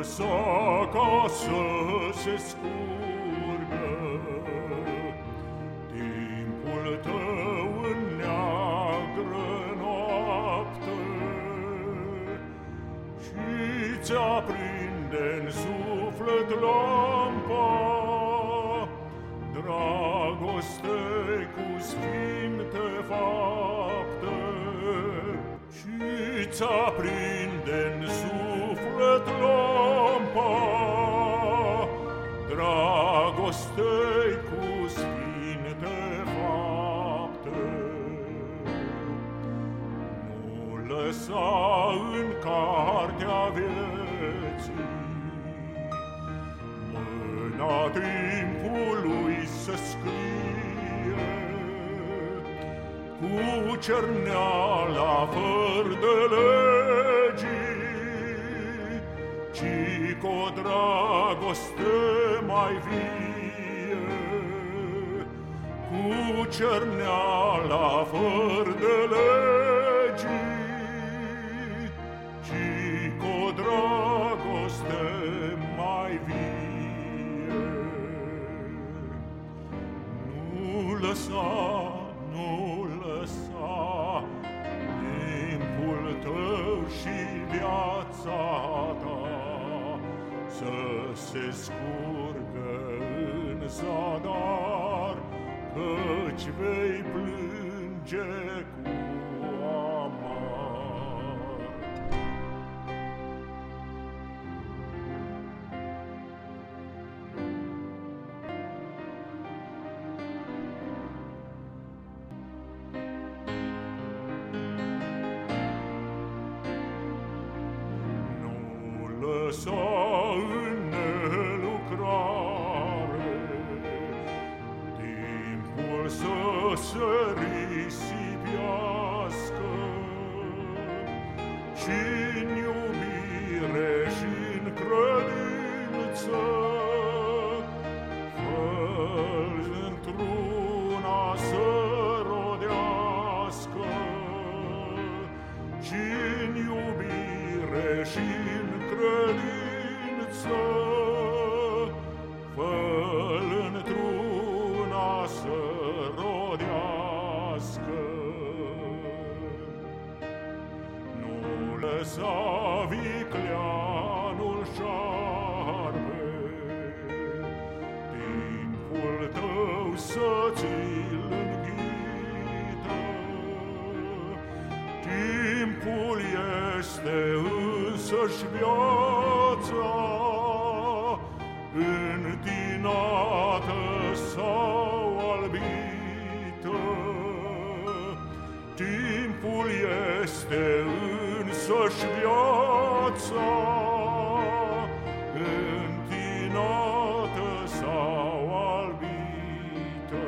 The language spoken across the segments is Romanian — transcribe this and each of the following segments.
lăsa ca să se scurgă timpul tău în neagră noapte și ți-aprinde-n suflet lampa dragostei cu sfinte fapte și ți-aprinde-n suflet lampa dragostei cu sfinte fapte. Nu lăsa în cartea vieții mâna timpului să scrie cu cerneala fără de legii, ci cu-o dragoste mai vie, cu cerneala fără de legii, ci cu-o dragoste mai vie. Nu lăsa, nu lăsa timpul tău și viața ta să se scurgă în zadar, căci vei plânge cu amar. Lăsa în nelucrare timpul să se risipească și-n iubire și-n credință, fă-l într-una să rodească și-n iubire și-n credință, fă-l într-una să rodească. Nu lăsa vicleanul șarpe timpul tău să ți-l înghită. Timpul este însăși viața, întinată sau albită. Timpul este însăși viața, întinată sau albită.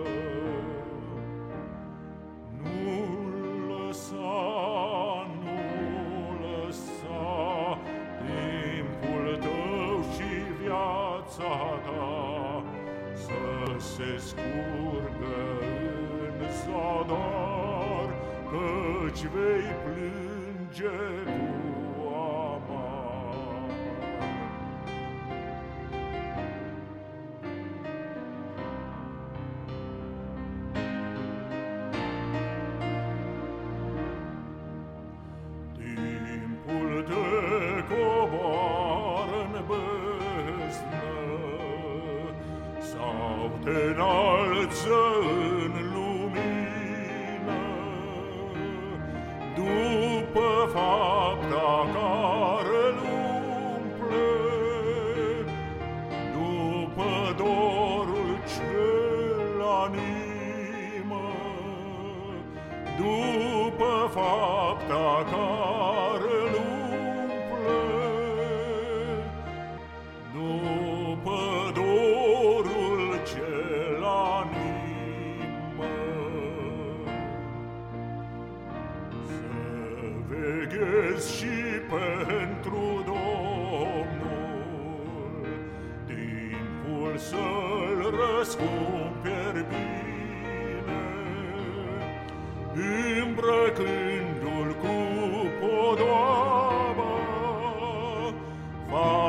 Nu lăsa, nu lăsa timpul tău și viața ta să se scurgă în zadar, căci vei plânge cu amar. Timpul te coboară-n beznă sau te înalță în lumină, după fapta care-l umple, după dorul ce-l animă, după fapta care-l umple, după dorul ce-l animă. Să veghezi și pentru Domnul, timpul să-l răscumperi bine, îmbrăcându-l cu podoaba,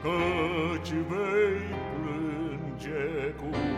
căci vei plânge cu